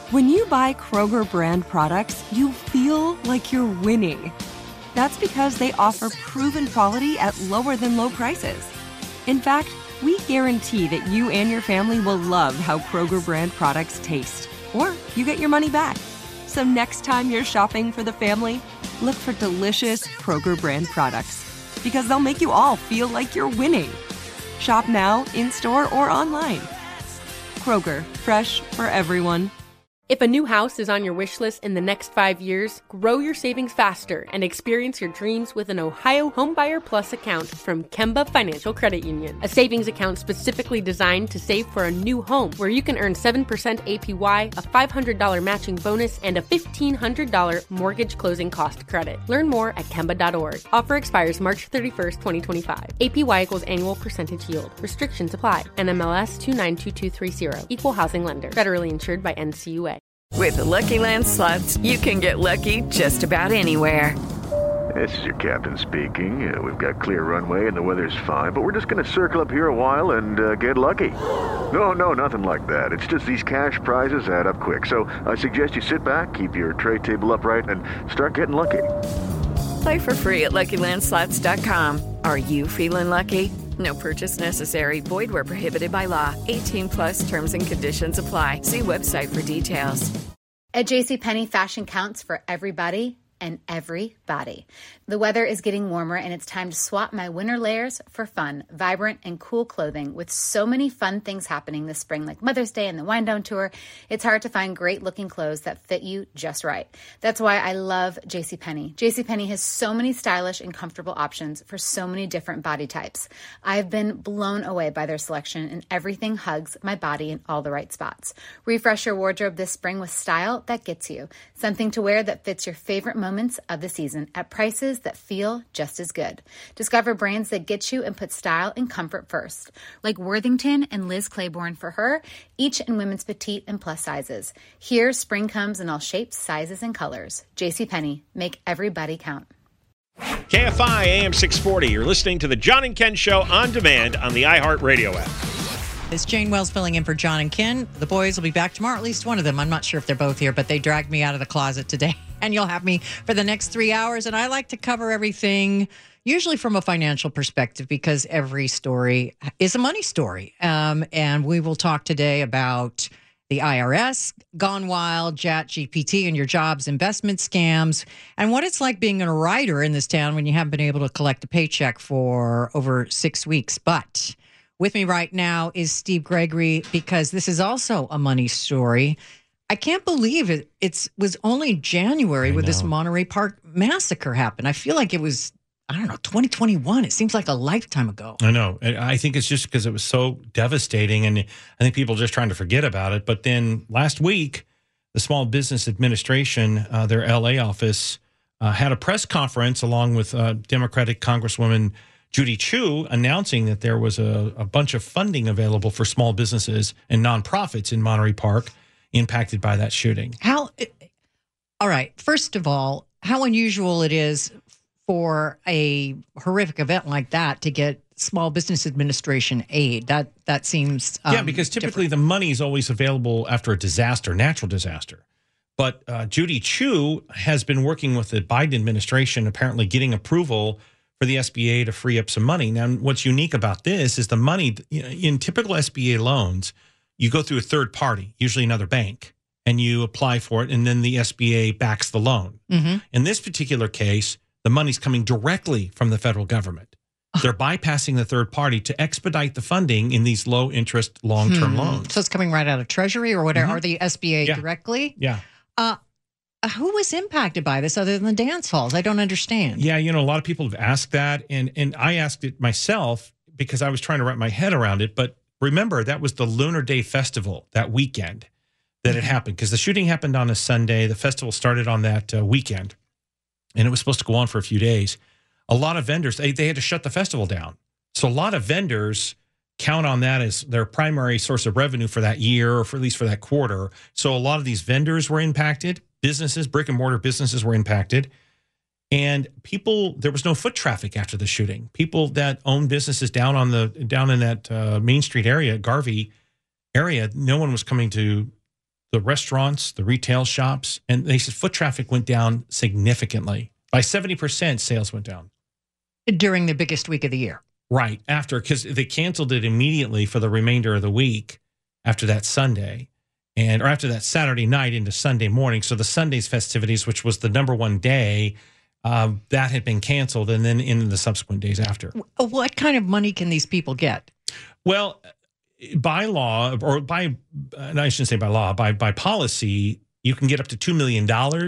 When you buy Kroger brand products, you feel like you're winning. That's because they offer proven quality at lower than low prices. In fact, we guarantee that you and your family will love how Kroger brand products taste, or you get your money back. So next time you're shopping for the family, look for delicious Kroger brand products, because they'll make you all feel like you're winning. Shop now, in-store, or online. Kroger, fresh for everyone. If a new house is on your wish list in the next 5 years, grow your savings faster and experience your dreams with an Ohio Homebuyer Plus account from Kemba Financial Credit Union. A savings account specifically designed to save for a new home, where you can earn 7% APY, a $500 matching bonus, and a $1,500 mortgage closing cost credit. Learn more at Kemba.org. Offer expires March 31st, 2025. APY equals annual percentage yield. Restrictions apply. NMLS 292230. Equal housing lender. Federally insured by NCUA. With the Lucky Land Slots, you can get lucky just about anywhere. This is your captain speaking. We've got clear runway and the weather's fine, but we're just going to circle up here a while and get lucky. No, nothing like that. It's just these cash prizes add up quick. So I suggest you sit back, keep your tray table upright, and start getting lucky. Play for free at LuckyLandSlots.com. Are you feeling lucky? No purchase necessary. Void where prohibited by law. 18 plus terms and conditions apply. See website for details. At JCPenney, fashion counts for everybody and everybody. The weather is getting warmer, and it's time to swap my winter layers for fun, vibrant, and cool clothing. With so many fun things happening this spring, like Mother's Day and the Wind Down Tour, it's hard to find great-looking clothes that fit you just right. That's why I love JCPenney. JCPenney has so many stylish and comfortable options for so many different body types. I've been blown away by their selection, and everything hugs my body in all the right spots. Refresh your wardrobe this spring with style that gets you. Something to wear that fits your favorite moments of the season at prices that feel just as good. Discover brands that get you and put style and comfort first, like Worthington and Liz Claiborne for her, each in women's petite and plus sizes. Here, spring comes in all shapes, sizes, and colors. JCPenney, make everybody count. KFI AM 640. You're listening to the John and Ken Show on demand on the iHeartRadio app. It's Jane Wells filling in for John and Ken. The boys will be back tomorrow, at least one of them. I'm not sure if they're both here, but they dragged me out of the closet today. And you'll have me for the next 3 hours. And I like to cover everything, usually from a financial perspective, because every story is a money story. And we will talk today about the IRS, gone wild, ChatGPT, and your job's investment scams, and what it's like being a writer in this town when you haven't been able to collect a paycheck for over 6 weeks. But with me right now is Steve Gregory, because this is also a money story. I can't believe it was only January when this Monterey Park massacre happened. I feel like it was, 2021. It seems like a lifetime ago. I know. I think it's just because it was so devastating, and I think people are just trying to forget about it. But then last week, the Small Business Administration, their L.A. office, had a press conference along with Democratic Congresswoman Judy Chu, announcing that there was a bunch of funding available for small businesses and nonprofits in Monterey Park impacted by that shooting. All right. First of all, how unusual it is for a horrific event like that to get Small Business Administration aid. That seems because typically the money is always available after a disaster, natural disaster. But Judy Chu has been working with the Biden administration, apparently getting approval for the SBA to free up some money. Now, what's unique about this is the money in typical SBA loans, you go through a third party, usually another bank, and you apply for it, and then the SBA backs the loan. Mm-hmm. In this particular case, the money's coming directly from the federal government. They're bypassing the third party to expedite the funding in these low-interest, long-term loans. So it's coming right out of Treasury or whatever, or the SBA directly? Yeah. Who was impacted by this other than the dance halls? I don't understand. Yeah, a lot of people have asked that, and I asked it myself because I was trying to wrap my head around it. But remember, that was the Lunar Day Festival that weekend that it happened, because the shooting happened on a Sunday. The festival started on that weekend, and it was supposed to go on for a few days. A lot of vendors, they had to shut the festival down. So a lot of vendors count on that as their primary source of revenue for that year, or for at least for that quarter. So a lot of these vendors were impacted. Businesses, brick and mortar businesses were impacted. And people, there was no foot traffic after the shooting. People that own businesses down in that Main Street area, Garvey area, no one was coming to the restaurants, the retail shops, and they said foot traffic went down significantly. By 70%, sales went down. During the biggest week of the year. Right, after, because they canceled it immediately for the remainder of the week after that Sunday, or after that Saturday night into Sunday morning. So the Sunday's festivities, which was the number one day, that had been canceled, and then in the subsequent days after. What kind of money can these people get? Well, by law, or by, I shouldn't say by law, by policy, you can get up to $2 million.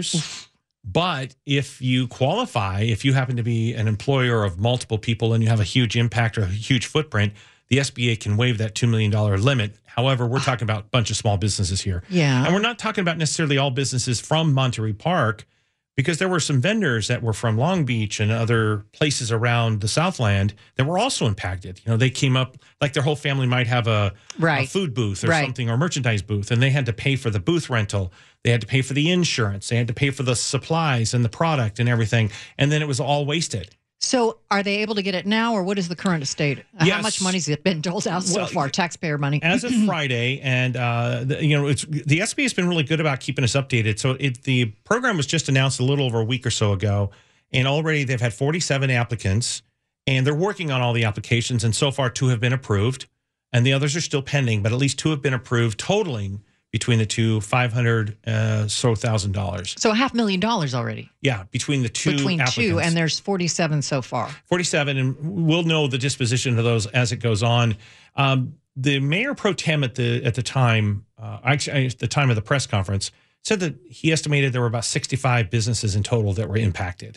But if you qualify, if you happen to be an employer of multiple people and you have a huge impact or a huge footprint, the SBA can waive that $2 million limit. However, we're talking about a bunch of small businesses here. Yeah. And we're not talking about necessarily all businesses from Monterey Park, because there were some vendors that were from Long Beach and other places around the Southland that were also impacted. You know, they came up, like their whole family might have a food booth or something, or merchandise booth, and they had to pay for the booth rental. They had to pay for the insurance. They had to pay for the supplies and the product and everything. And then it was all wasted. So are they able to get it now, or what is the current state? Yes. How much money has been doled out so far, taxpayer money? As of Friday, and the SBA has been really good about keeping us updated. So the program was just announced a little over a week or so ago, and already they've had 47 applicants, and they're working on all the applications, and so far 2 have been approved, and the others are still pending, but at least 2 have been approved, totaling between the two, $500,000. So $500,000 already. Yeah, between the two applicants. And there's 47 so far. 47, and we'll know the disposition of those as it goes on. The mayor pro tem at the time, actually at the time of the press conference, said that he estimated there were about 65 businesses in total that were impacted.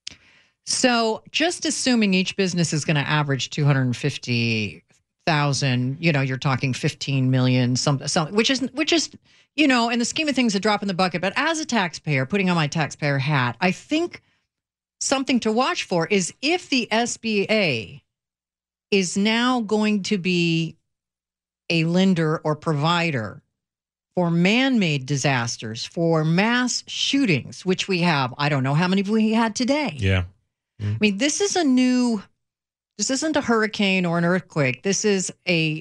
So just assuming each business is going to average 250,000, you're talking 15 million, something, which is, in the scheme of things, a drop in the bucket. But as a taxpayer, putting on my taxpayer hat, I think something to watch for is if the SBA is now going to be a lender or provider for man-made disasters, for mass shootings, which we have. I don't know how many we had today. Yeah. I mean, this isn't a hurricane or an earthquake. This is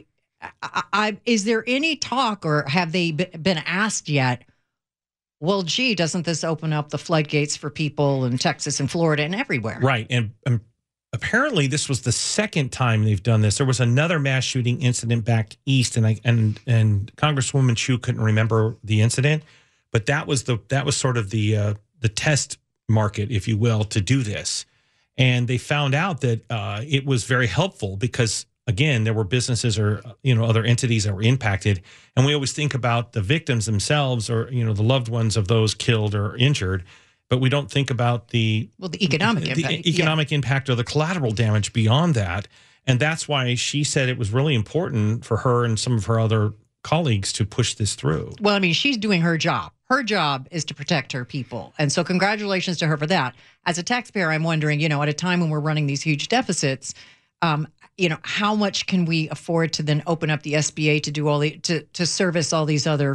is there any talk, or have they been asked yet? Well, gee, doesn't this open up the floodgates for people in Texas and Florida and everywhere? Right. And apparently this was the second time they've done this. There was another mass shooting incident back east, and Congresswoman Chu couldn't remember the incident, but that was sort of the test market, if you will, to do this. And they found out that it was very helpful because, again, there were businesses or other entities that were impacted, and we always think about the victims themselves or the loved ones of those killed or injured, but we don't think about the economic impact or the collateral damage beyond that. And that's why she said it was really important for her and some of her other colleagues to push this through. Well, I mean, she's doing her job. Her job is to protect her people. And so congratulations to her for that. As a taxpayer, I'm wondering, at a time when we're running these huge deficits, how much can we afford to then open up the SBA to do to service all these other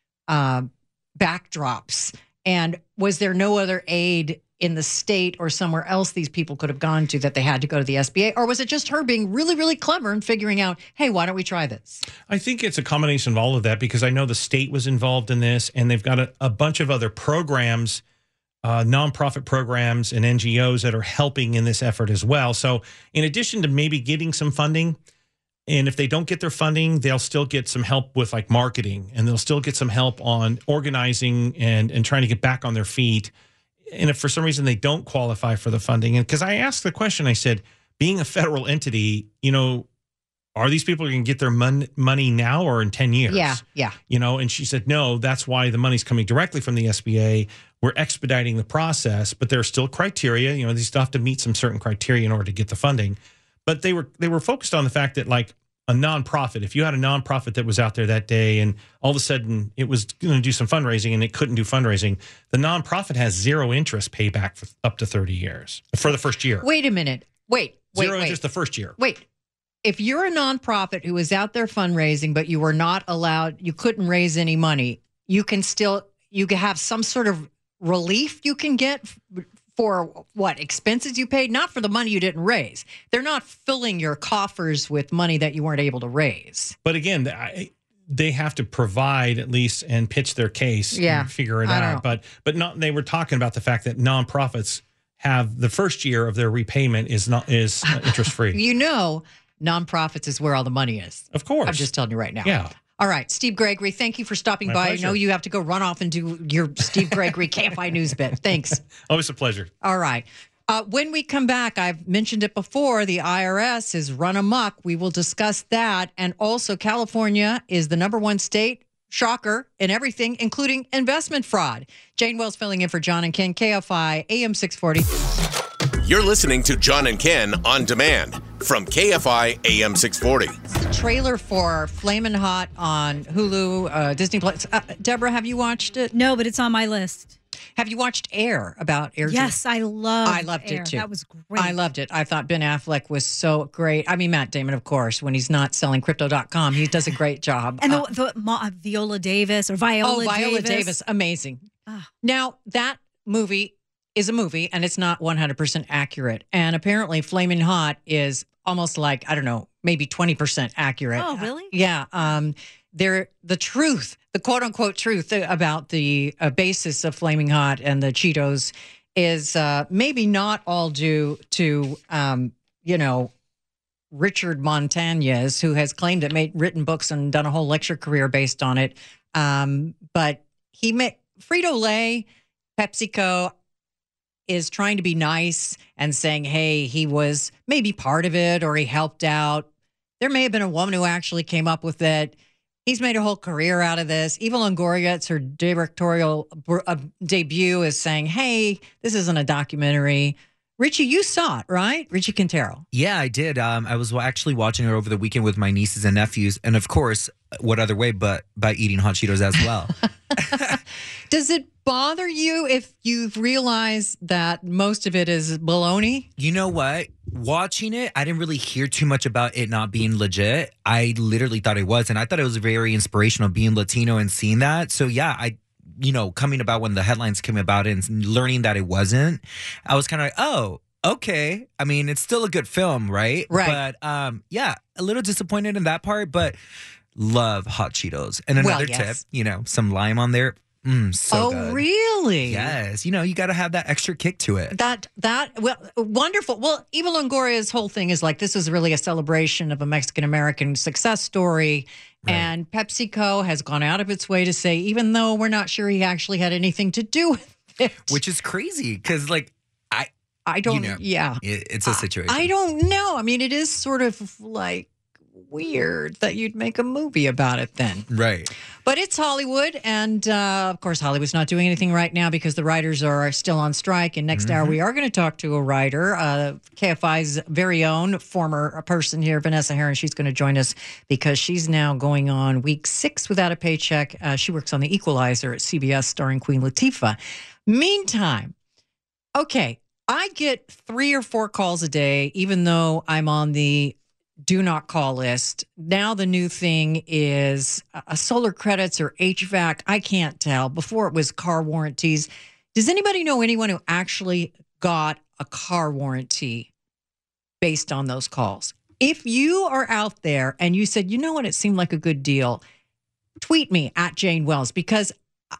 backdrops? And was there no other aid in the state or somewhere else these people could have gone to that they had to go to the SBA? Or was it just her being really, really clever and figuring out, hey, why don't we try this? I think it's a combination of all of that, because I know the state was involved in this, and they've got a bunch of other programs, nonprofit programs and NGOs that are helping in this effort as well. So in addition to maybe getting some funding, and if they don't get their funding, they'll still get some help with like marketing, and they'll still get some help on organizing and trying to get back on their feet. And if for some reason they don't qualify for the funding, and because I asked the question, I said, being a federal entity, are these people going to get their money now or in 10 years? Yeah. And she said, no, that's why the money's coming directly from the SBA. We're expediting the process, but there are still criteria. They still have to meet some certain criteria in order to get the funding. But they were focused on the fact that, like, a nonprofit, if you had a nonprofit that was out there that day and all of a sudden it was going to do some fundraising and it couldn't do fundraising, the nonprofit has zero interest payback for up to 30 years for the first year. Wait a minute. Wait. Zero interest the first year. Wait. If you're a nonprofit who is out there fundraising, but you were not allowed, you couldn't raise any money, you can have some sort of relief you can get for what expenses you paid, not for the money you didn't raise. They're not filling your coffers with money that you weren't able to raise. But again, they have to provide at least and pitch their case and figure it out. But not, they were talking about the fact that nonprofits have the first year of their repayment is interest free. Nonprofits is where all the money is. Of course. I'm just telling you right now. Yeah. All right, Steve Gregory, thank you for stopping My by. pleasure. I know you have to go run off and do your Steve Gregory KFI News bit. Thanks. Always a pleasure. All right. When we come back, I've mentioned it before, the IRS is run amok. We will discuss that. And also, California is the #1 state, shocker, in everything, including investment fraud. Jane Wells filling in for John and Ken, KFI, AM 640. You're listening to John and Ken on demand from KFI AM 640. Trailer for Flamin' Hot on Hulu, Disney Plus. Deborah, have you watched it? No, but it's on my list. Have you watched Air, about Air? Yes, I loved Air. It too. That was great. I loved it. I thought Ben Affleck was so great. I mean, Matt Damon, of course, when he's not selling crypto.com, he does a great job. And Viola Davis or Viola Davis, amazing. Now, that movie is a movie, and it's not 100% accurate. And apparently, Flamin' Hot is almost like, I don't know, maybe 20% accurate. Oh, really? Yeah. The truth, the quote unquote truth about the basis of Flaming Hot and the Cheetos is maybe not all due to, Richard Montañez, who has claimed it, written books and done a whole lecture career based on it. But Frito-Lay, PepsiCo is trying to be nice and saying, hey, he was maybe part of it or he helped out. There may have been a woman who actually came up with it. He's made a whole career out of this. Eva Longoria, it's her directorial debut, is saying, hey, this isn't a documentary. Richie, you saw it, right? Richie Quintero. Yeah, I did. I was actually watching it over the weekend with my nieces and nephews. And of course, what other way but by eating hot Cheetos as well. Does it bother you if you've realized that most of it is baloney? You know what? Watching it, I didn't really hear too much about it not being legit. I literally thought it was. And I thought it was very inspirational being Latino and seeing that. So yeah, coming about when the headlines came about it and learning that it wasn't, I was kind of like, oh, okay. I mean, it's still a good film, right? Right. But yeah, a little disappointed in that part, but love hot Cheetos. And another tip, some lime on there. So good. Oh, really? Yes. You got to have that extra kick to it. Well, wonderful. Well, Eva Longoria's whole thing is like, this is really a celebration of a Mexican-American success story. Right. And PepsiCo has gone out of its way to say, even though we're not sure he actually had anything to do with it. Which is crazy because, I don't, it's a situation. I don't know. I mean, it is sort of like weird that you'd make a movie about it then. Right. But it's Hollywood. And of course, Hollywood's not doing anything right now because the writers are still on strike. And next hour, we are going to talk to a writer, KFI's very own former person here, Vanessa Herron. She's going to join us because she's now going on week 6 without a paycheck. She works on The Equalizer at CBS starring Queen Latifah. Meantime, okay, I get 3 or 4 calls a day, even though I'm on the do not call list. Now the new thing is solar credits or HVAC. I can't tell. Before it was car warranties. Does anybody know anyone who actually got a car warranty based on those calls? If you are out there and you said, you know what, it seemed like a good deal, tweet me at Jane Wells because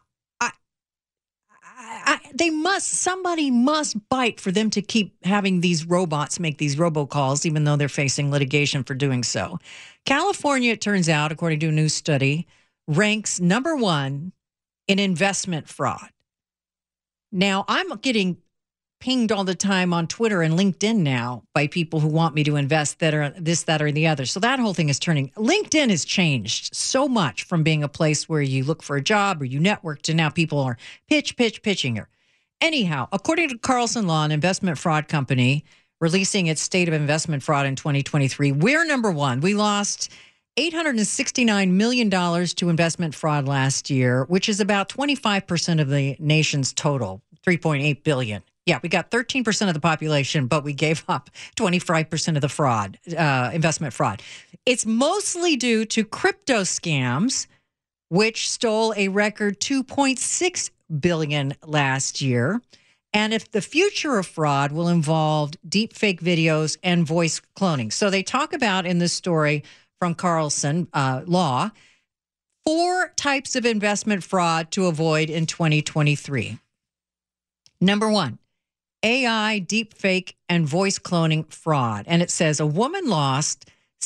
somebody must bite for them to keep having these robots make these robocalls, even though they're facing litigation for doing so. California, it turns out, according to a new study, ranks #1 in investment fraud. Now, I'm getting pinged all the time on Twitter and LinkedIn now by people who want me to invest that are this, that, or the other. So that whole thing is turning. LinkedIn has changed so much from being a place where you look for a job or you network to now people are pitching her. Anyhow, according to Carlson Law, an investment fraud company releasing its state of investment fraud in 2023, we're #1. We lost $869 million to investment fraud last year, which is about 25% of the nation's total, $3.8 billion. Yeah, we got 13% of the population, but we gave up 25% of the fraud, investment fraud. It's mostly due to crypto scams, which stole a record $2.6 billion last year. And if the future of fraud will involve deep fake videos and voice cloning. So they talk about in this story from Carlson Law, 4 types of investment fraud to avoid in 2023. Number 1, AI, deepfake, and voice cloning fraud. And it says a woman lost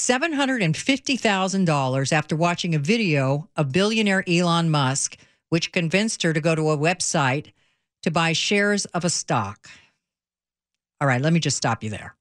$750,000 after watching a video of billionaire Elon Musk, which convinced her to go to a website to buy shares of a stock. All right, let me just stop you there.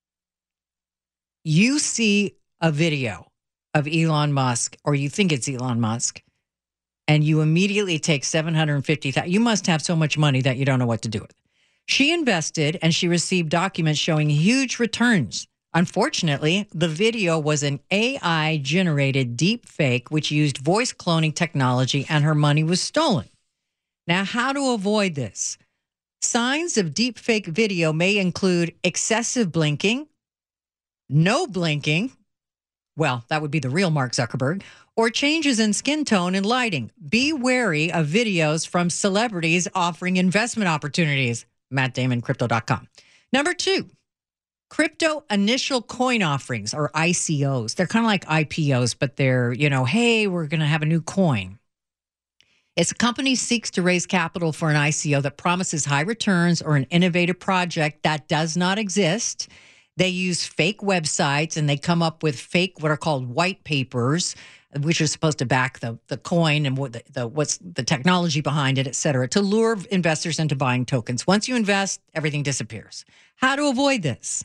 You see a video of Elon Musk, or you think it's Elon Musk, and you immediately take $750,000. You must have so much money that you don't know what to do with it. She invested, and she received documents showing huge returns. Unfortunately, the video was an AI-generated deep fake, which used voice cloning technology, and her money was stolen. Now, how to avoid this? Signs of deep fake video may include excessive blinking, no blinking, well, that would be the real Mark Zuckerberg, or changes in skin tone and lighting. Be wary of videos from celebrities offering investment opportunities. Matt Damon, Crypto.com. Number 2, crypto initial coin offerings, or ICOs. They're kind of like IPOs, but they're, hey, we're going to have a new coin. It's a company seeks to raise capital for an ICO that promises high returns or an innovative project that does not exist. They use fake websites, and they come up with fake, what are called white papers, which are supposed to back the coin and what's the technology behind it, et cetera, to lure investors into buying tokens. Once you invest, everything disappears. How to avoid this?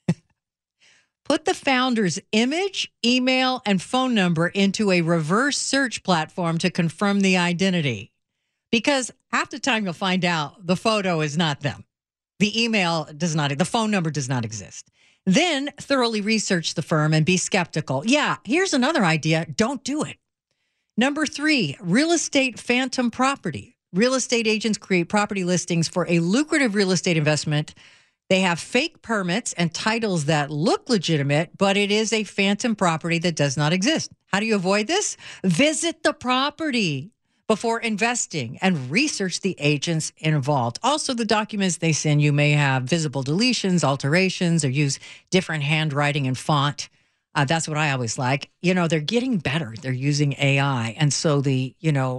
Put the founder's image, email, and phone number into a reverse search platform to confirm the identity. Because half the time you'll find out the photo is not them. The email does not, the phone number does not exist. Then thoroughly research the firm and be skeptical. Yeah, here's another idea. Don't do it. Number 3, real estate phantom property. Real estate agents create property listings for a lucrative real estate investment. They have fake permits and titles that look legitimate, but it is a phantom property that does not exist. How do you avoid this? Visit the property before investing and research the agents involved. Also, the documents they send you may have visible deletions, alterations, or use different handwriting and font. That's what I always like. They're getting better. They're using AI. And so the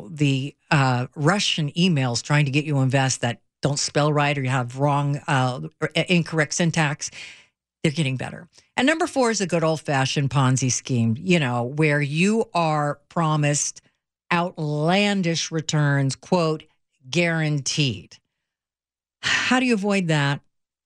Russian emails trying to get you to invest that don't spell right, or you have wrong, incorrect syntax, they're getting better. And number 4 is a good old-fashioned Ponzi scheme, where you are promised outlandish returns, quote, guaranteed. How do you avoid that?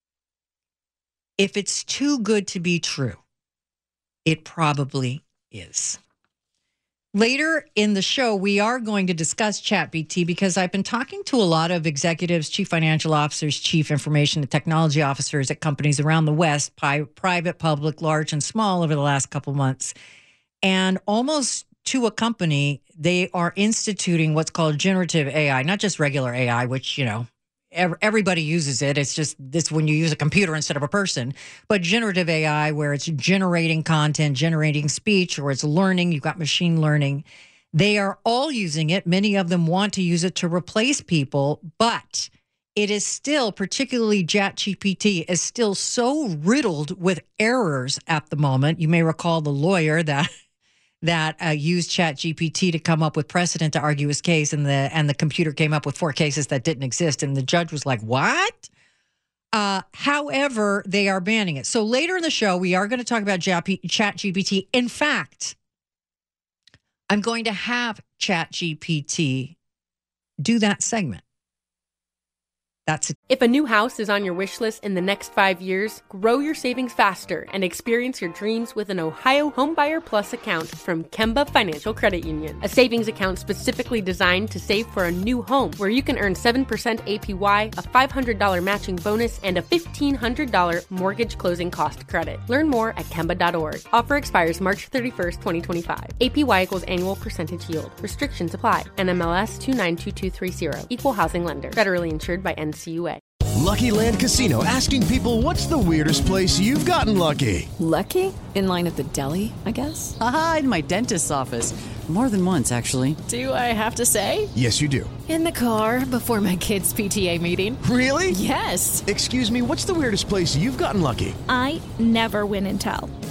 If it's too good to be true, it probably is. Later in the show, we are going to discuss ChatGPT because I've been talking to a lot of executives, chief financial officers, chief information and technology officers at companies around the West, private, public, large, and small, over the last couple months. And almost to a company, they are instituting what's called generative AI, not just regular AI, which, everybody uses it. It's just this when you use a computer instead of a person, but generative AI, where it's generating content, generating speech, or it's learning. You've got machine learning. They are all using it. Many of them want to use it to replace people, but it is still, particularly ChatGPT, is still so riddled with errors at the moment. You may recall the lawyer that used ChatGPT to come up with precedent to argue his case, and the computer came up with 4 cases that didn't exist, and the judge was like, what? However, they are banning it. So later in the show, we are going to talk about ChatGPT. In fact, I'm going to have ChatGPT do that segment. That's it. If a new house is on your wish list in the next 5 years, grow your savings faster and experience your dreams with an Ohio Homebuyer Plus account from Kemba Financial Credit Union. A savings account specifically designed to save for a new home, where you can earn 7% APY, a $500 matching bonus, and a $1,500 mortgage closing cost credit. Learn more at Kemba.org. Offer expires March 31st, 2025. APY equals annual percentage yield. Restrictions apply. NMLS 292230. Equal housing lender. Federally insured by NCUA. Lucky Land Casino, asking people, what's the weirdest place you've gotten lucky? Lucky? In line at the deli, I guess? Aha, in my dentist's office. More than once, actually. Do I have to say? Yes, you do. In the car before my kids' PTA meeting. Really? Yes. Excuse me, what's the weirdest place you've gotten lucky? I never win and tell.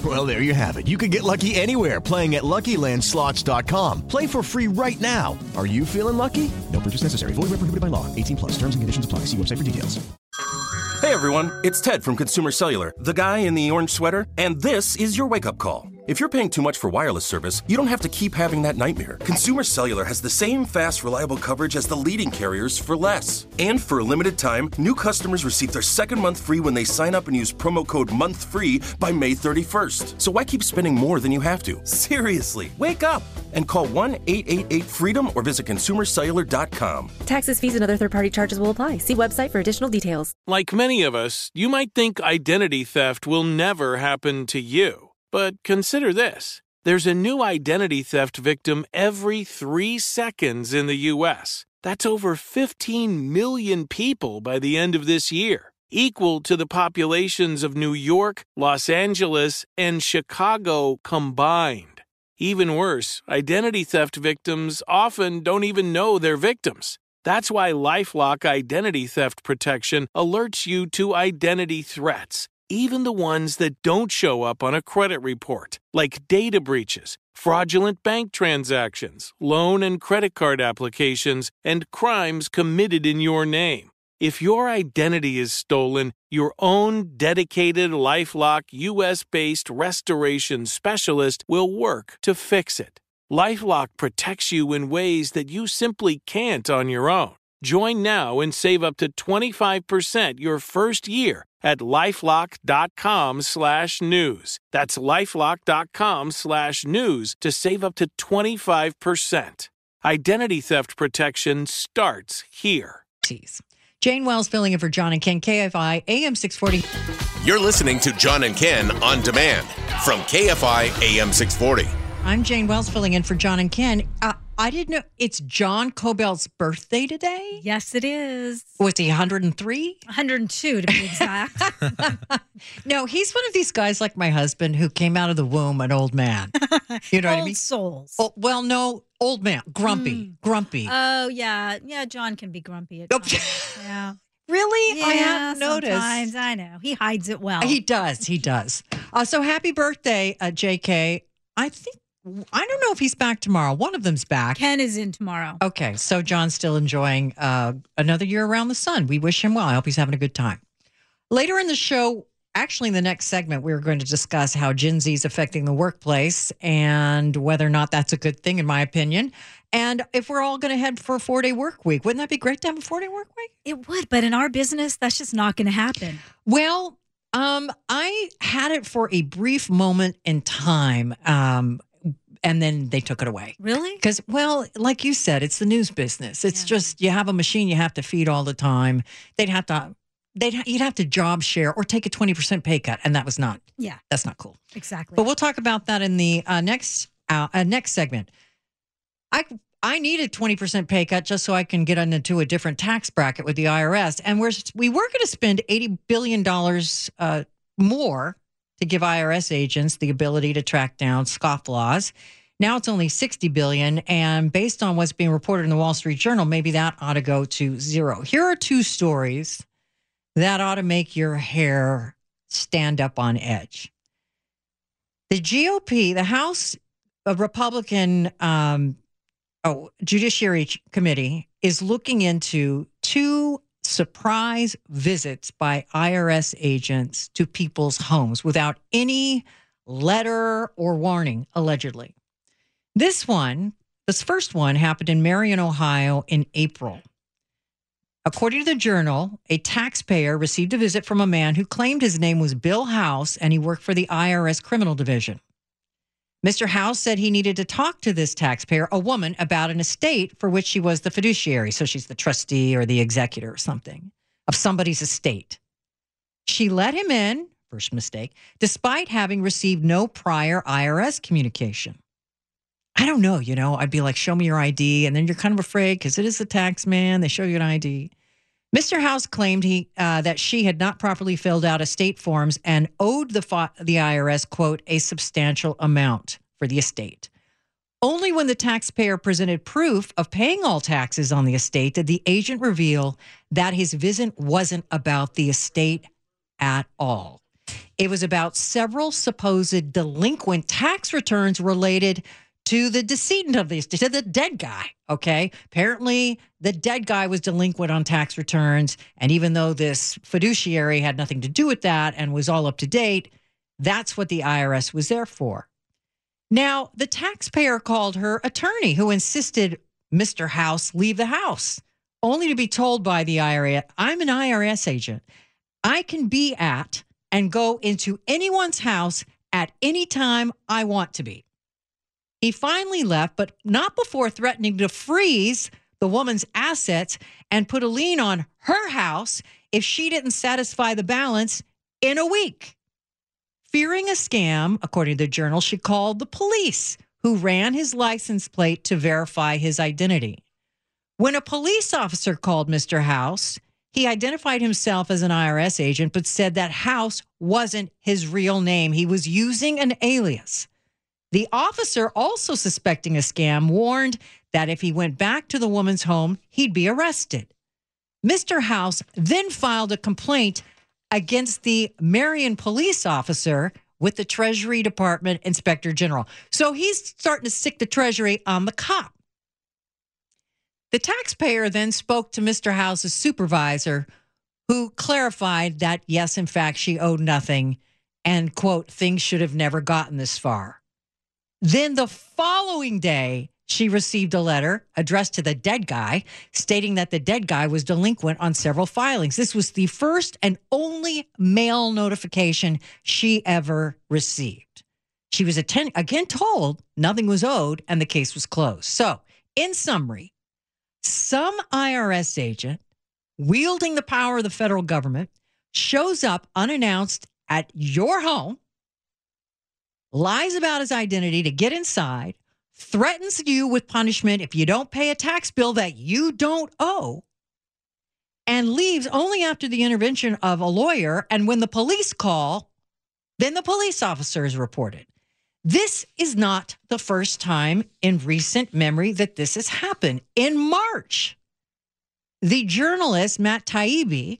Well, there you have it. You can get lucky anywhere, playing at LuckyLandSlots.com. Play for free right now. Are you feeling lucky? No purchase necessary. Void where prohibited by law. 18 plus. Terms and conditions apply. See website for details. Hey everyone, it's Ted from Consumer Cellular, the guy in the orange sweater, and this is your wake-up call. If you're paying too much for wireless service, you don't have to keep having that nightmare. Consumer Cellular has the same fast, reliable coverage as the leading carriers for less. And for a limited time, new customers receive their second month free when they sign up and use promo code MONTHFREE by May 31st. So why keep spending more than you have to? Seriously, wake up and call 1-888-FREEDOM or visit consumercellular.com. Taxes, fees, and other third-party charges will apply. See website for additional details. Like many of us, you might think identity theft will never happen to you. But consider this. There's a new identity theft victim every 3 seconds in the U.S. That's over 15 million people by the end of this year, equal to the populations of New York, Los Angeles, and Chicago combined. Even worse, identity theft victims often don't even know they're victims. That's why LifeLock Identity Theft Protection alerts you to identity threats, even the ones that don't show up on a credit report, like data breaches, fraudulent bank transactions, loan and credit card applications, and crimes committed in your name. If your identity is stolen, your own dedicated LifeLock U.S.-based restoration specialist will work to fix it. LifeLock protects you in ways that you simply can't on your own. Join now and save up to 25% your first year at LifeLock.com/news. That's LifeLock.com/news to save up to 25%. Identity theft protection starts here. Jane Wells filling in for John and Ken, KFI, AM 640. You're listening to John and Ken on demand from KFI AM 640. I'm Jane Wells filling in for John and Ken. I didn't know it's John Cobell's birthday today. Yes, it is. Was he 103? 102 to be exact. No, he's one of these guys like my husband who came out of the womb an old man. You know what I mean? Old souls. Oh, well, no, old man, grumpy. Oh, yeah. Yeah, John can be grumpy at times. Yeah. Really? Yeah, I hadn't noticed. Sometimes, I know. He hides it well. He does. So happy birthday, JK. I don't know if he's back tomorrow. One of them's back. Ken is in tomorrow. Okay, so John's still enjoying another year around the sun. We wish him well. I hope he's having a good time. Later in the show, actually in the next segment, we're going to discuss how Gen Z is affecting the workplace and whether or not that's a good thing, in my opinion. And if we're all going to head for a 4-day work week. Wouldn't that be great to have a 4-day work week? It would, but in our business, that's just not going to happen. Well, I had it for a brief moment in time. And then they took it away. Really? Because, well, like you said, it's the news business. It's just you have a machine you have to feed all the time. You'd have to job share or take a 20% pay cut, and that was not. Yeah, that's not cool. Exactly. But we'll talk about that in the next segment. I need a 20% pay cut just so I can get into a different tax bracket with the IRS, and we were going to spend $80 billion more to give IRS agents the ability to track down scofflaws. Now it's only $60 billion, and based on what's being reported in the Wall Street Journal, maybe that ought to go to zero. Here are two stories that ought to make your hair stand up on edge. The GOP, the House Republican Judiciary Committee, is looking into two surprise visits by IRS agents to people's homes without any letter or warning, allegedly. This first one happened in Marion, Ohio in April. According to the Journal, a taxpayer received a visit from a man who claimed his name was Bill House and he worked for the IRS Criminal Division. Mr. House said he needed to talk to this taxpayer, a woman, about an estate for which she was the fiduciary. So she's the trustee or the executor or something of somebody's estate. She let him in, first mistake, despite having received no prior IRS communication. I don't know, I'd be like, show me your ID. And then you're kind of afraid because it is the tax man. They show you an ID. Mr. House claimed that she had not properly filled out estate forms and owed the IRS, quote, a substantial amount for the estate. Only when the taxpayer presented proof of paying all taxes on the estate did the agent reveal that his visit wasn't about the estate at all. It was about several supposed delinquent tax returns related to the decedent of these, to the dead guy, okay? Apparently, the dead guy was delinquent on tax returns, and even though this fiduciary had nothing to do with that and was all up to date, that's what the IRS was there for. Now, the taxpayer called her attorney, who insisted Mr. House leave the house, only to be told by the IRS, I'm an IRS agent. I can be at and go into anyone's house at any time I want to be. He finally left, but not before threatening to freeze the woman's assets and put a lien on her house if she didn't satisfy the balance in a week. Fearing a scam, according to the Journal, she called the police, who ran his license plate to verify his identity. When a police officer called Mr. House, he identified himself as an IRS agent, but said that House wasn't his real name. He was using an alias. The officer, also suspecting a scam, warned that if he went back to the woman's home, he'd be arrested. Mr. House then filed a complaint against the Marion police officer with the Treasury Department Inspector General. So he's starting to stick the Treasury on the cop. The taxpayer then spoke to Mr. House's supervisor, who clarified that, yes, in fact, she owed nothing and, quote, things should have never gotten this far. Then the following day, she received a letter addressed to the dead guy stating that the dead guy was delinquent on several filings. This was the first and only mail notification she ever received. She was again told nothing was owed and the case was closed. So, in summary, some IRS agent wielding the power of the federal government shows up unannounced at your home, lies about his identity to get inside, threatens you with punishment if you don't pay a tax bill that you don't owe, and leaves only after the intervention of a lawyer. And when the police call, then the police officer is reported. This is not the first time in recent memory that this has happened. In March, the journalist Matt Taibbi,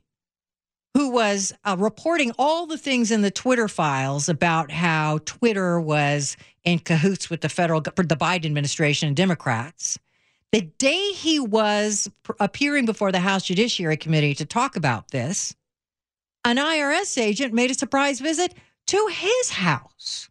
who was reporting all the things in the Twitter files about how Twitter was in cahoots with the Biden administration and Democrats, the day he was appearing before the House Judiciary Committee to talk about this, an IRS agent made a surprise visit to his house.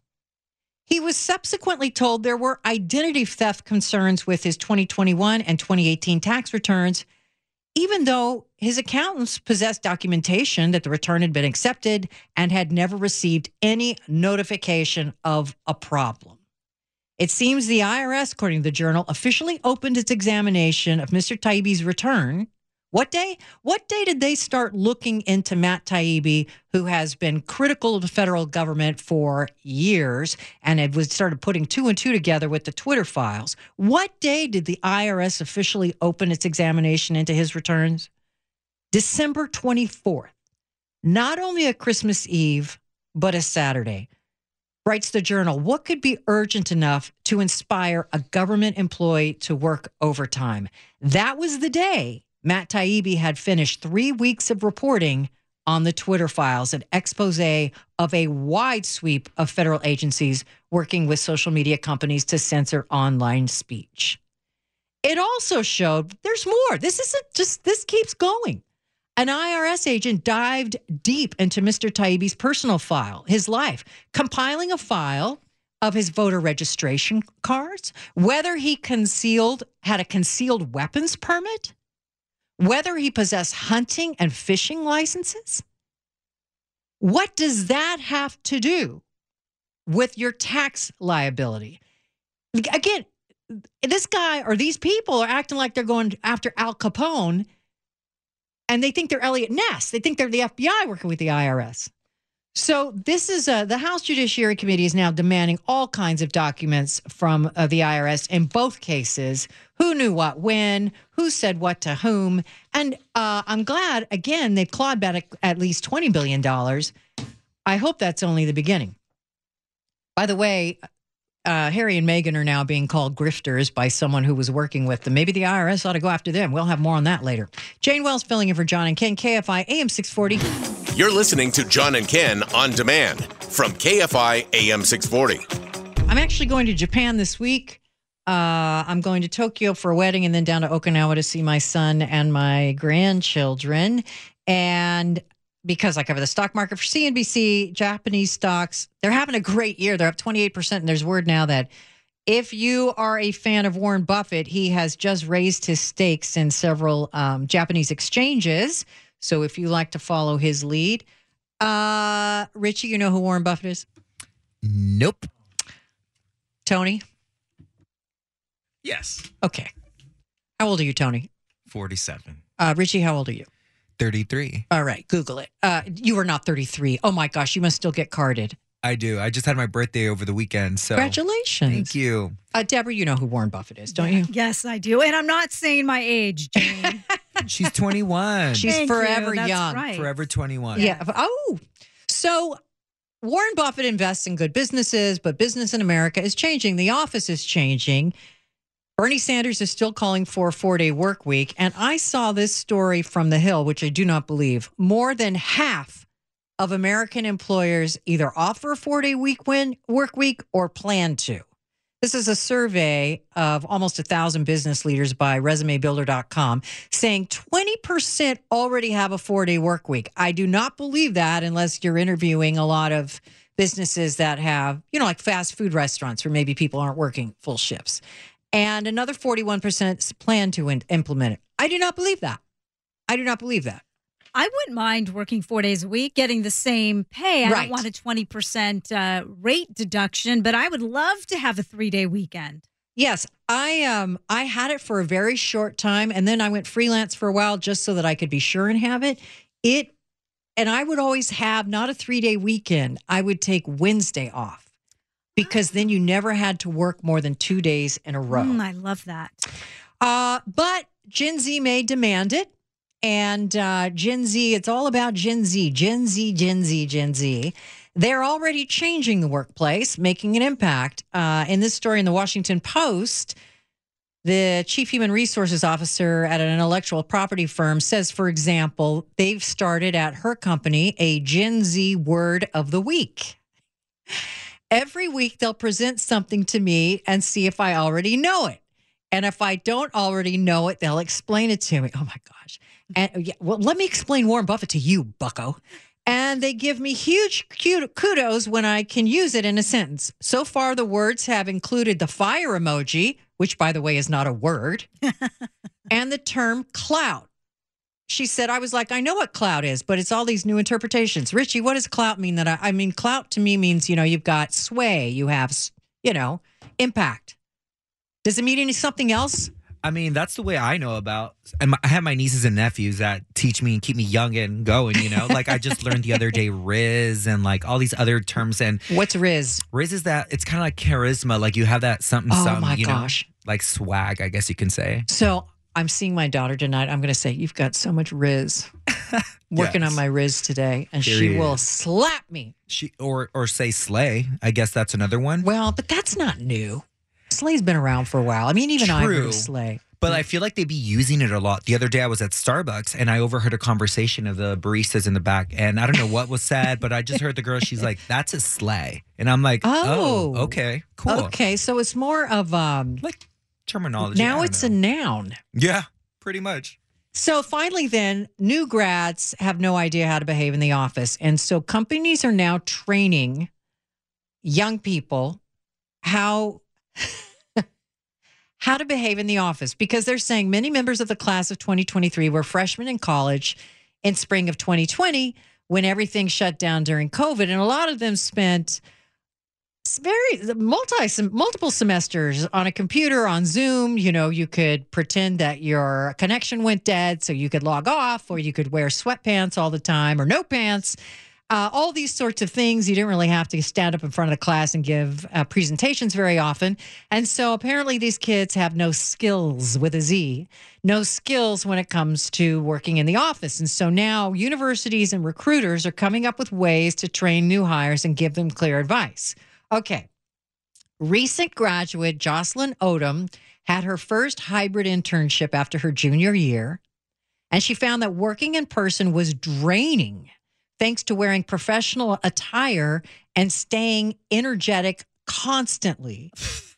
He was subsequently told there were identity theft concerns with his 2021 and 2018 tax returns, even though his accountants possessed documentation that the return had been accepted and had never received any notification of a problem. It seems the IRS, according to the Journal, officially opened its examination of Mr. Taibbi's return. What day? What day did they start looking into Matt Taibbi, who has been critical of the federal government for years and started putting two and two together with the Twitter files? What day did the IRS officially open its examination into his returns? December 24th. Not only a Christmas Eve, but a Saturday. Writes the Journal, what could be urgent enough to inspire a government employee to work overtime? That was the day Matt Taibbi had finished 3 weeks of reporting on the Twitter files, an expose of a wide sweep of federal agencies working with social media companies to censor online speech. It also showed there's more. This keeps going. An IRS agent dived deep into Mr. Taibbi's personal file, his life, compiling a file of his voter registration cards, whether he had a concealed weapons permit, whether he possessed hunting and fishing licenses. What does that have to do with your tax liability? Again, this guy or these people are acting like they're going after Al Capone, and they think they're Elliot Ness. They think they're the FBI working with the IRS. So this is the House Judiciary Committee is now demanding all kinds of documents from the IRS in both cases. Who knew what when, who said what to whom. And I'm glad, again, they've clawed back at least $20 billion. I hope that's only the beginning. By the way, Harry and Meghan are now being called grifters by someone who was working with them. Maybe the IRS ought to go after them. We'll have more on that later. Jane Wells filling in for John and Ken, KFI AM 640. You're listening to John and Ken on demand from KFI AM 640. I'm actually going to Japan this week. I'm going to Tokyo for a wedding and then down to Okinawa to see my son and my grandchildren. And because I cover the stock market for CNBC, Japanese stocks, they're having a great year. They're up 28%. And there's word now that if you are a fan of Warren Buffett, he has just raised his stakes in several Japanese exchanges. So if you like to follow his lead, Richie, you know who Warren Buffett is? Nope. Tony? Yes. Okay. How old are you, Tony? 47. Richie, how old are you? 33. All right, Google it. You are not 33. Oh my gosh, you must still get carded. I do. I just had my birthday over the weekend. So Congratulations. Thank you. Deborah, you know who Warren Buffett is, don't you? Yes, I do. And I'm not saying my age, Jane. She's 21. She's Thank forever you. That's young. right. Forever 21. Yeah. Oh, so Warren Buffett invests in good businesses, but business in America is changing. The office is changing. Bernie Sanders is still calling for a 4-day work week. And I saw this story from The Hill, which I do not believe. More than half of American employers either offer a 4-day work week or plan to. This is a survey of almost 1,000 business leaders by ResumeBuilder.com saying 20% already have a 4-day work week. I do not believe that unless you're interviewing a lot of businesses that have, like fast food restaurants where maybe people aren't working full shifts. And another 41% plan to implement it. I do not believe that. I do not believe that. I wouldn't mind working 4 days a week, getting the same pay. I Right. don't want a 20% rate deduction, but I would love to have a 3-day weekend. Yes, I had it for a very short time, and then I went freelance for a while just so that I could be sure and have it. And I would always have not a 3-day weekend. I would take Wednesday off because then you never had to work more than 2 days in a row. I love that. But Gen Z may demand it. And Gen Z, it's all about Gen Z. They're already changing the workplace, making an impact. In this story in the Washington Post, the chief human resources officer at an intellectual property firm says, for example, they've started at her company a Gen Z word of the week. Every week, they'll present something to me and see if I already know it. And if I don't already know it, they'll explain it to me. Oh, my gosh. And well, let me explain Warren Buffett to you, bucko. And they give me huge kudos when I can use it in a sentence. So far, the words have included the fire emoji, which, by the way, is not a word, and the term clout. She said, I was like, I know what clout is, but it's all these new interpretations. Richie, what does clout mean? I mean, clout to me means, you've got sway, you have, impact. Does it mean something else? I mean, that's the way I know about. And I have my nieces and nephews that teach me and keep me young and going, Like I just learned the other day, Riz and like all these other terms. And what's Riz? Riz is that it's kind of like charisma. Like you have that something, oh my gosh. Like swag, I guess you can say. So I'm seeing my daughter tonight. I'm going to say, you've got so much Riz. Working on my Riz today. And she will slap me. Or say slay. I guess that's another one. Well, but that's not new. Slay's been around for a while. I mean, even I heard of Slay. But I feel like they'd be using it a lot. The other day I was at Starbucks and I overheard a conversation of the baristas in the back. And I don't know what was said, but I just heard the girl, she's like, that's a slay. And I'm like, oh okay, cool. Okay, so it's more of like terminology. Now it's a noun. Yeah, pretty much. So finally then, new grads have no idea how to behave in the office. And so companies are now training young people how to behave in the office, because they're saying many members of the class of 2023 were freshmen in college in spring of 2020 when everything shut down during COVID. And a lot of them spent multiple semesters on a computer, on Zoom. You could pretend that your connection went dead so you could log off, or you could wear sweatpants all the time or no pants. All these sorts of things. You didn't really have to stand up in front of the class and give presentations very often. And so apparently these kids have no skills with a Z, no skills when it comes to working in the office. And so now universities and recruiters are coming up with ways to train new hires and give them clear advice. Okay. Recent graduate Jocelyn Odom had her first hybrid internship after her junior year, and she found that working in person was draining thanks to wearing professional attire and staying energetic constantly.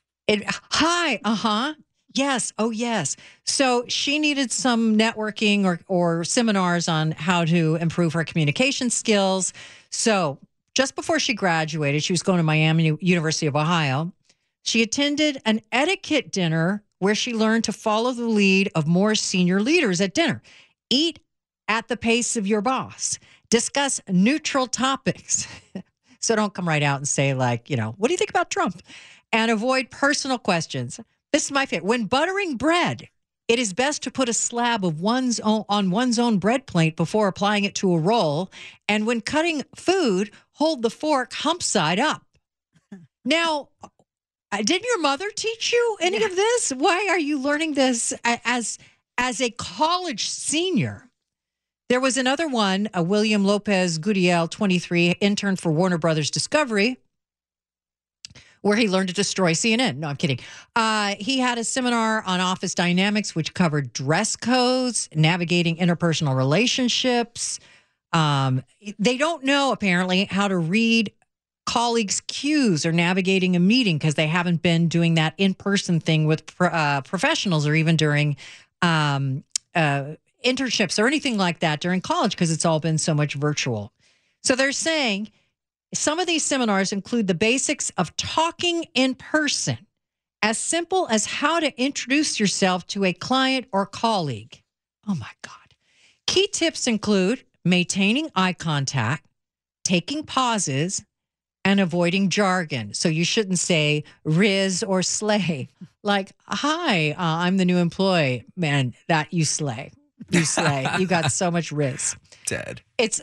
Yes. Oh, yes. So she needed some networking or seminars on how to improve her communication skills. So just before she graduated, she was going to Miami University of Ohio. She attended an etiquette dinner where she learned to follow the lead of more senior leaders at dinner. Eat at the pace of your boss. Discuss neutral topics. So don't come right out and say, like, what do you think about Trump? And avoid personal questions. This is my favorite. When buttering bread, it is best to put a slab of on one's own bread plate before applying it to a roll. And when cutting food, hold the fork hump side up. Now, didn't your mother teach you any of this? Why are you learning this as a college senior? There was another one, William Lopez Gudiel, 23, intern for Warner Brothers Discovery, where he learned to destroy CNN. No, I'm kidding. He had a seminar on office dynamics, which covered dress codes, navigating interpersonal relationships. They don't know, apparently, how to read colleagues' cues or navigating a meeting because they haven't been doing that in-person thing with professionals or even during internships or anything like that during college because it's all been so much virtual. So they're saying some of these seminars include the basics of talking in person, as simple as how to introduce yourself to a client or colleague. Oh, my God. Key tips include maintaining eye contact, taking pauses, and avoiding jargon. So you shouldn't say Riz or slay. Like, hi, I'm the new employee. Man, that you slay. You slay. You got so much Riz. Dead.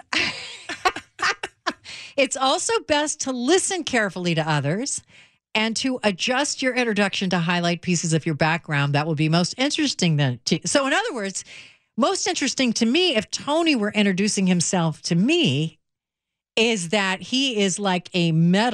It's also best to listen carefully to others and to adjust your introduction to highlight pieces of your background that will be most interesting then. So in other words, most interesting to me, if Tony were introducing himself to me, is that he is like a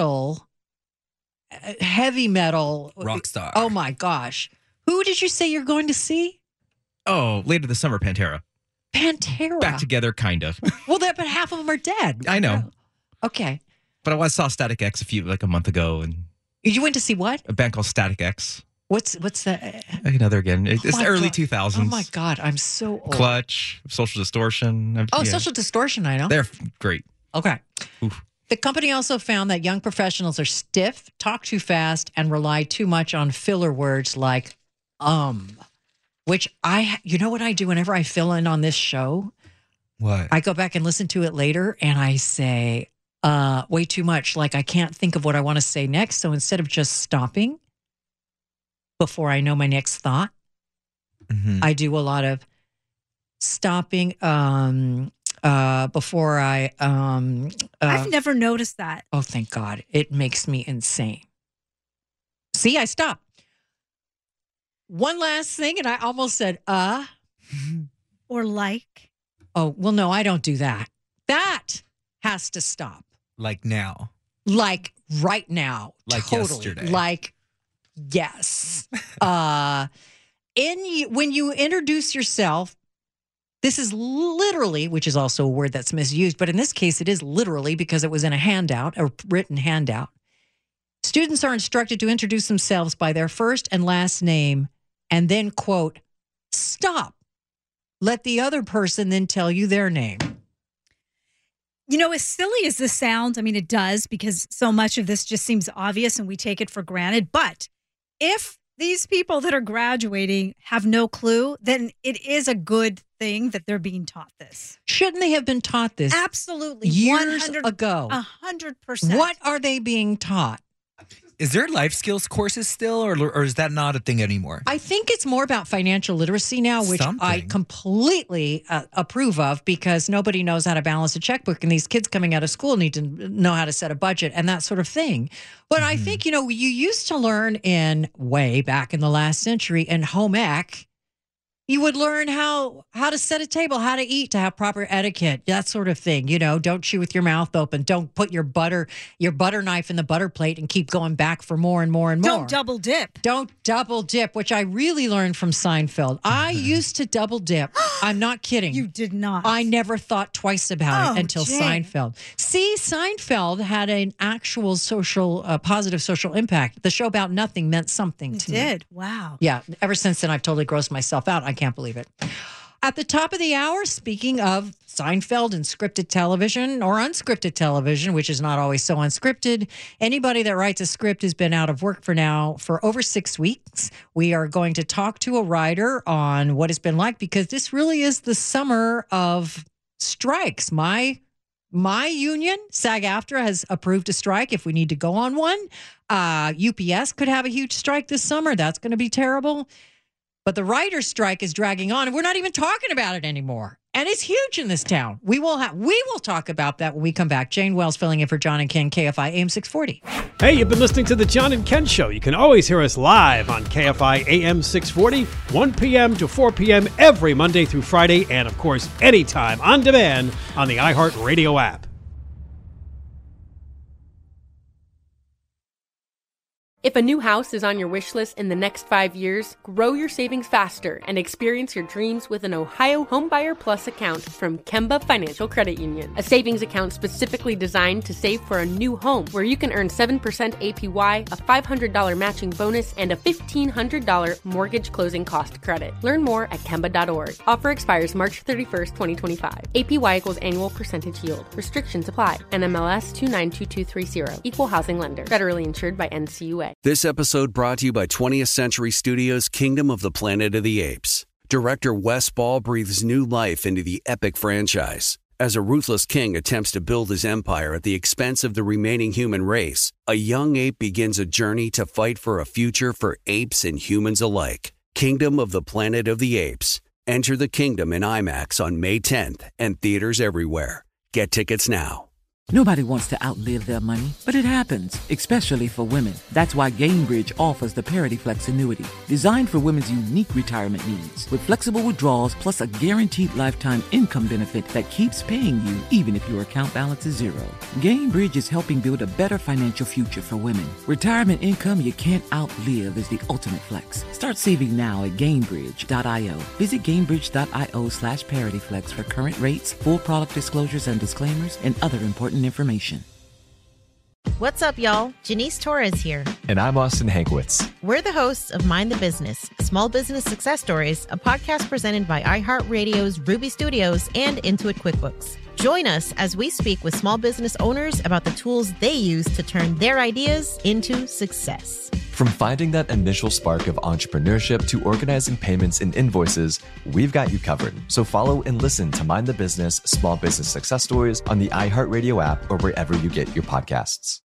heavy metal rock star. Oh my gosh. Who did you say you're going to see? Oh, later this summer, Pantera. Pantera. Back together, kind of. Well, but half of them are dead. I know. Okay. But I saw Static X a month ago, and you went to see what? A band called Static X. What's that? Another again. It's the early 2000s. Oh my God, I'm so old. Clutch, Social Distortion. Social Distortion, I know. They're great. Okay. Oof. The company also found that young professionals are stiff, talk too fast, and rely too much on filler words like which you know what I do whenever I fill in on this show? What? I go back and listen to it later and I say way too much. Like I can't think of what I want to say next. So instead of just stopping before I know my next thought, I do a lot of stopping before I I've never noticed that. Oh, thank God. It makes me insane. See, I stopped. One last thing, and I almost said, or like. Oh, well, no, I don't do that. That has to stop. Like now. Like right now. Like totally. yesterday. Like, yes. When you introduce yourself, this is literally, which is also a word that's misused, but in this case, it is literally because it was in a handout, a written handout. Students are instructed to introduce themselves by their first and last name and then, quote, stop. Let the other person then tell you their name. You know, as silly as this sounds, I mean, it does because so much of this just seems obvious and we take it for granted. But if these people that are graduating have no clue, then it is a good thing that they're being taught this. Shouldn't they have been taught this? Absolutely. Years ago. 100%. What are they being taught? Is there life skills courses still, or is that not a thing anymore? I think it's more about financial literacy now, which I completely approve of because nobody knows how to balance a checkbook, and these kids coming out of school need to know how to set a budget and that sort of thing. But I think, you used to learn way back in the last century in home ec, You would learn how to set a table, how to eat, to have proper etiquette, that sort of thing. You know, don't chew with your mouth open. Don't put your butter knife in the butter plate and keep going back for more and more and more. Don't double dip. Don't double dip, which I really learned from Seinfeld. I used to double dip. I'm not kidding. You did not. I never thought twice about it until Seinfeld. See, Seinfeld had an actual positive social impact. The show about nothing meant something to me. It did. Wow. Yeah. Ever since then, I've totally grossed myself out. I can't believe it. At the top of the hour, speaking of Seinfeld and scripted television or unscripted television, which is not always so unscripted, anybody that writes a script has been out of work for over 6 weeks. We are going to talk to a writer on what it's been like, because this really is the summer of strikes. My union, SAG-AFTRA, has approved a strike if we need to go on one. UPS could have a huge strike this summer. That's going to be terrible. But the writer's strike is dragging on, and we're not even talking about it anymore. And it's huge in this town. We will talk about that when we come back. Jane Wells filling in for John and Ken, KFI AM 640. Hey, you've been listening to the John and Ken Show. You can always hear us live on KFI AM 640, 1 p.m. to 4 p.m. every Monday through Friday, and of course, anytime on demand on the iHeartRadio app. If a new house is on your wish list in the next 5 years, grow your savings faster and experience your dreams with an Ohio Homebuyer Plus account from Kemba Financial Credit Union. A savings account specifically designed to save for a new home, where you can earn 7% APY, a $500 matching bonus, and a $1,500 mortgage closing cost credit. Learn more at Kemba.org. Offer expires March 31st, 2025. APY equals annual percentage yield. Restrictions apply. NMLS 292230. Equal housing lender. Federally insured by NCUA. This episode brought to you by 20th Century Studios' Kingdom of the Planet of the Apes. Director Wes Ball breathes new life into the epic franchise. As a ruthless king attempts to build his empire at the expense of the remaining human race, a young ape begins a journey to fight for a future for apes and humans alike. Kingdom of the Planet of the Apes. Enter the kingdom in IMAX on May 10th and theaters everywhere. Get tickets now. Nobody wants to outlive their money, but it happens, especially for women. That's why Gainbridge offers the Parity Flex annuity, designed for women's unique retirement needs. With flexible withdrawals plus a guaranteed lifetime income benefit that keeps paying you even if your account balance is zero. Gainbridge is helping build a better financial future for women. Retirement income you can't outlive is the ultimate flex. Start saving now at Gainbridge.io. Visit Gainbridge.io/ParityFlex for current rates, full product disclosures and disclaimers, and other important information. What's up, y'all? Janice Torres here. And I'm Austin Hankwitz. We're the hosts of Mind the Business, Small Business Success Stories, a podcast presented by iHeartRadio's Ruby Studios and Intuit QuickBooks. Join us as we speak with small business owners about the tools they use to turn their ideas into success. From finding that initial spark of entrepreneurship to organizing payments and invoices, we've got you covered. So follow and listen to Mind the Business, Small Business Success Stories on the iHeartRadio app or wherever you get your podcasts.